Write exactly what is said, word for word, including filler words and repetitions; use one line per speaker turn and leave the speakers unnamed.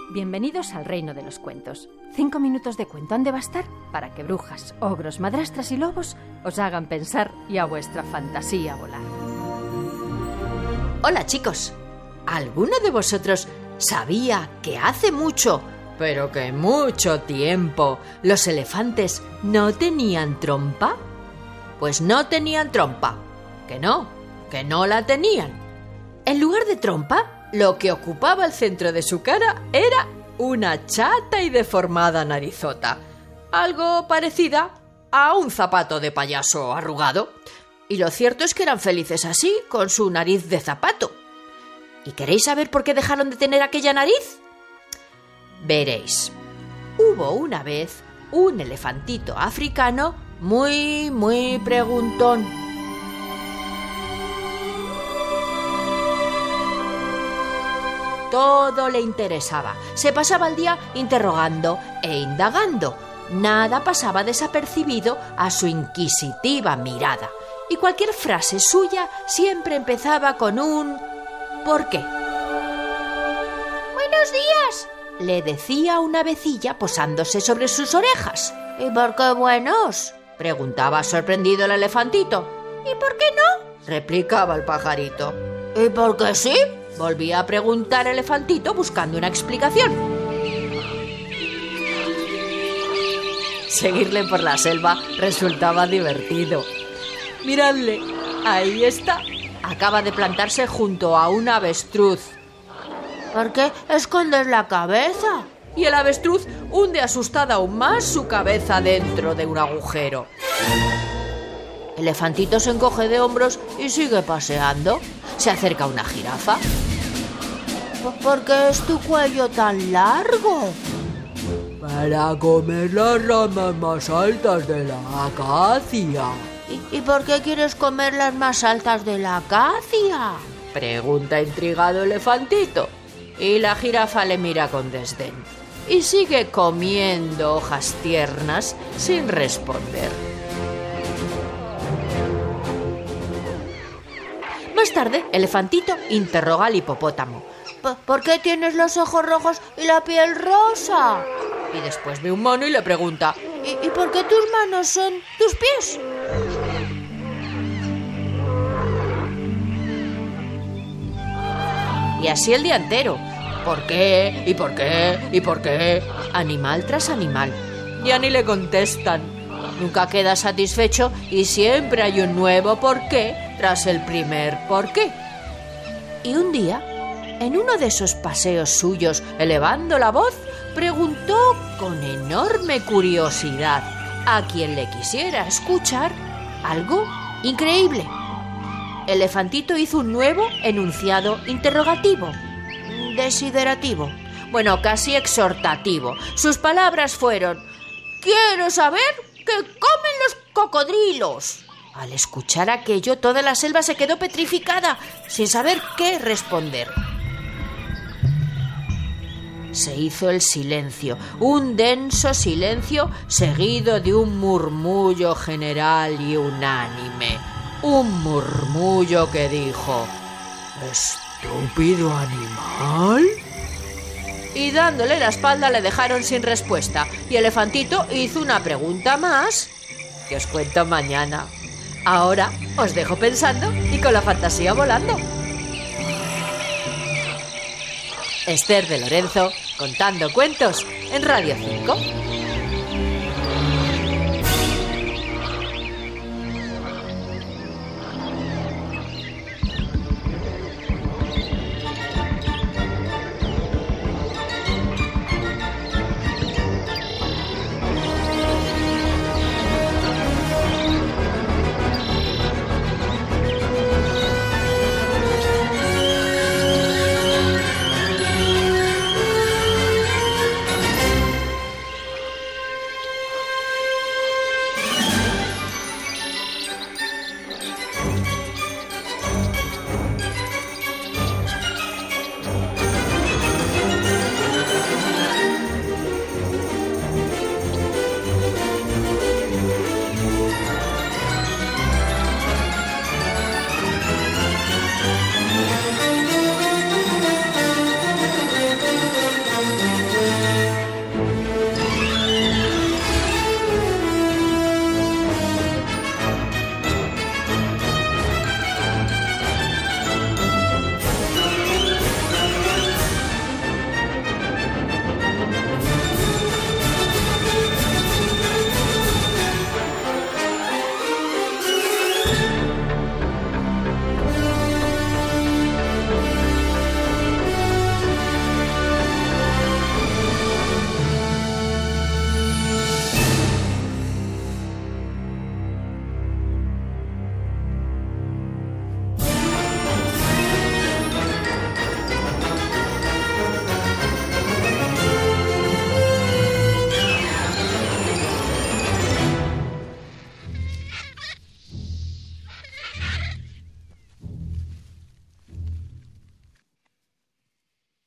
Bienvenidos al reino de los cuentos. Cinco minutos de cuento han de bastar para que brujas, ogros, madrastras y lobos os hagan pensar y a vuestra fantasía volar.
Hola chicos, ¿alguno de vosotros sabía que hace mucho, pero que mucho tiempo, los elefantes no tenían trompa? Pues no tenían trompa, que no, que no la tenían. En lugar de trompa, lo que ocupaba el centro de su cara era una chata y deformada narizota, algo parecida a un zapato de payaso arrugado. Y lo cierto es que eran felices así, con su nariz de zapato. ¿Y queréis saber por qué dejaron de tener aquella nariz? Veréis, hubo una vez un elefantito africano muy, muy preguntón. Todo le interesaba. Se pasaba el día interrogando e indagando. Nada pasaba desapercibido a su inquisitiva mirada. Y cualquier frase suya siempre empezaba con un ¿por qué? «Buenos días», le decía una avecilla posándose sobre sus orejas. «¿Y por qué buenos?», preguntaba sorprendido el elefantito. «¿Y por qué no?», replicaba el pajarito. «¿Y por qué sí?», volvía a preguntar el elefantito buscando una explicación. Seguirle por la selva resultaba divertido. Miradle, ahí está. Acaba de plantarse junto a un avestruz. ¿Por qué escondes la cabeza? Y el avestruz hunde asustada aún más su cabeza dentro de un agujero. El elefantito se encoge de hombros y sigue paseando. Se acerca a una jirafa. ¿Por qué es tu cuello tan largo?
Para comer las ramas más altas de la acacia.
¿Y, ¿Y por qué quieres comer las más altas de la acacia?, pregunta intrigado el elefantito. Y la jirafa le mira con desdén. Y sigue comiendo hojas tiernas sin responder. Más tarde, el elefantito interroga al hipopótamo. ¿Por qué tienes los ojos rojos y la piel rosa? Y después ve un mono y le pregunta, ¿y, ¿y por qué tus manos son tus pies? Y así el día entero. ¿Por qué? ¿Y por qué? ¿Y por qué? Animal tras animal. Ya ni le contestan. Nunca queda satisfecho y siempre hay un nuevo por qué tras el primer por qué. Y un día, en uno de esos paseos suyos, elevando la voz, preguntó con enorme curiosidad a quien le quisiera escuchar algo increíble. El elefantito hizo un nuevo enunciado interrogativo, desiderativo, bueno, casi exhortativo. Sus palabras fueron: «Quiero saber qué comen los cocodrilos». Al escuchar aquello, toda la selva se quedó petrificada, sin saber qué responder. Se hizo el silencio, un denso silencio seguido de un murmullo general y unánime. Un murmullo que dijo:
«¿Estúpido animal?».
Y dándole la espalda le dejaron sin respuesta. Y el elefantito hizo una pregunta más que os cuento mañana. Ahora os dejo pensando y con la fantasía volando. Esther de Lorenzo, contando cuentos en Radio cinco.